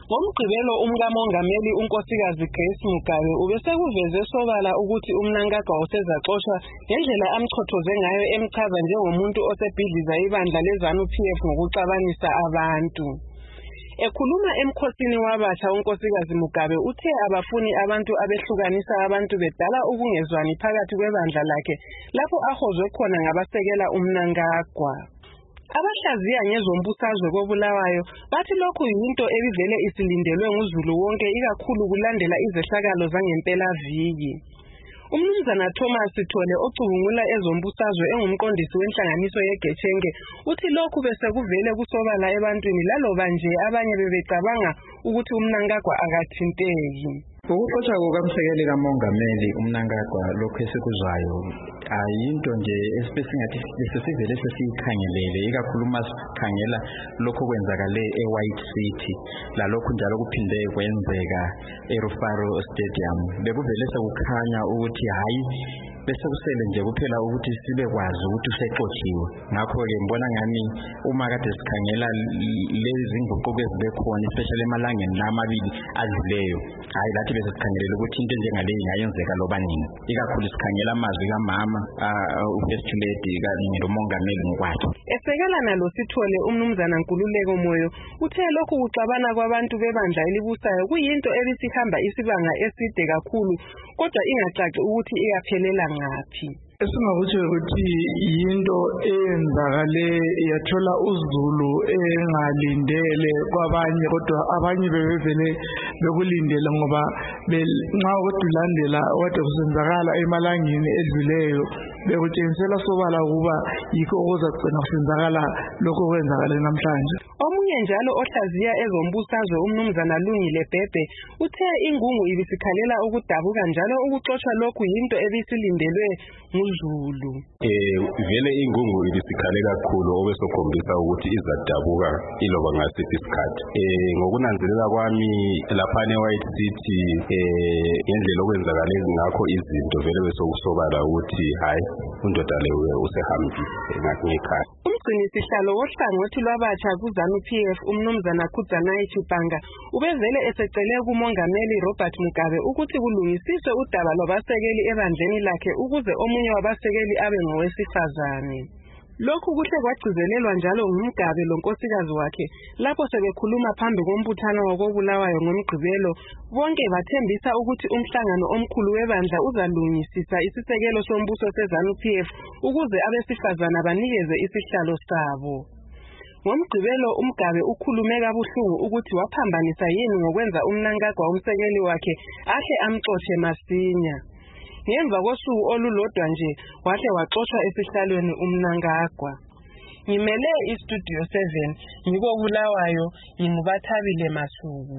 Ngomgqibelo umkamongameli unkosikazi Grace Mugabe ubesekuveze sobala ukuthi uMnangagwa usezaxoshwa ngendlela amchothoze ngayo emchaza njengomuntu osebhidliza ibandla leZANU-PF ngokuxabanisa abantu. Ekhuluma emkhosini wabatsha unkosikazi Mugabe uthe abafuni abantu abehlukanisa abantu bedala ukungezwani phakathi kwebandla lakhe lapho ahozwe khona ngabasekela uMnangagwa. Abahlaziya ngezombusazwe koBulawayo bathi lokhu yinto ebivele isilindelwe nguZulu wonke ikakhulu kulandela izehlakalo zangempela viki. Umnumzana Thomas Sithole ocubungula ezombusazwe engumqondisi wenhlanganiso yeGetshenge uthi lokhu bese kuvele kusobala ebantwini laloba nje abanye bebecabanga ukuthi uMnangagwa akathinteki. Ukuxoshwa kukamsekeli kamongameli uMnangagwa lokho esikuzwayo ayinto nje esisingathi sesivele sesiyikhangelele ikakhulu masikhangela lokho kwenzakale eWhite City lalokho njalo kuphinde kwenzeka eRufaro Stadium bekuvele sekukhanya ukuthi hayi bese kusele nje kuphela ukuthi sibe kwazi ukuthi usexotshiwe. Ngakho ke ngibona ngani uma kade sikhangela lezi nguquko ezibekhona especially emalangeni amabili adluleyo hayi lathi bese sikhangelela ukuthi into njengale ingayenzeka loba nini ikakhulu sikhangela amazwi kamama uFirst Lady kanye nomongameli ngokwakhe. Esekela nalo Sithole umnumzana Nkululeko Moyo uthe lokhu kuxabana kwabantu bebandla elibusayo kuyinto ebisihamba isibanga eside kakhulu kodwa ingacaci ukuthi iyaphelela ngaphi. Esingakutsho ukuthi yinto eyenzakale yathola uZulu engalindele kwabanye kodwa abanye bebevele bekulindele ngoba nxa ukulandela kade kusenzakala emalangeni edluleyo bekutshengisela sobala ukuba yikho okuzagcina kusenzakala lokho kwenzakala namhlanje. Omunye njalo ohlaziya ezombusazwe umnumzana Lungile Bhebhe uthe ingungu ibisikhalela ukudabuka njalo ukuxoshwa lokhu yinto ebisilindelwe nguZulu. Vele ingungu ibisikhale kakhulu obesokhombisa ukuthi izadabuka iloba ngasiphi isikhathi. Ngokunanzelela kwami lapha eWhite City ngendlela okwenzakala ngakho izinto vele besokusobala ukuthi hayi undoda leyo usehambile ngekhaya. Umgcinisihlalo wohlangothi lwabatsha kuZANU-PF umnumzana Kudzanayi Chipanga ubevele esecele kumongameli Robert Mugabe ukuthi kulungisiswe udaba lwabasekeli ebandleni lakhe ukuze omunye wabasekeli abe ngowesifazane. Lokhu kuhle kwagcizelelwa njalo nguMugabe lonkosikazi wakhe lapho sebekhuluma phambi kombuthano wakoBulawayo ngomgqibelo bonke bathembisa ukuthi umhlangano omkhulu webandla uzalungisisa isisekelo sombuso seZANU-PF ukuze abesifazana banikeze isihlalo sabo. Ngomgqibelo uMugabe ukhulume kabuhlungu ukuthi waphambanisa yini ngokwenza uMnangagwa umsekeli wakhe ahle amxotshe masinya. Ngemva kosuku olulodwa nje wahle waxoshwa esihlalweni uMnangagwa. Ngimele iStudio 7 ngikoBulawayo, nginguBathabile Masuku.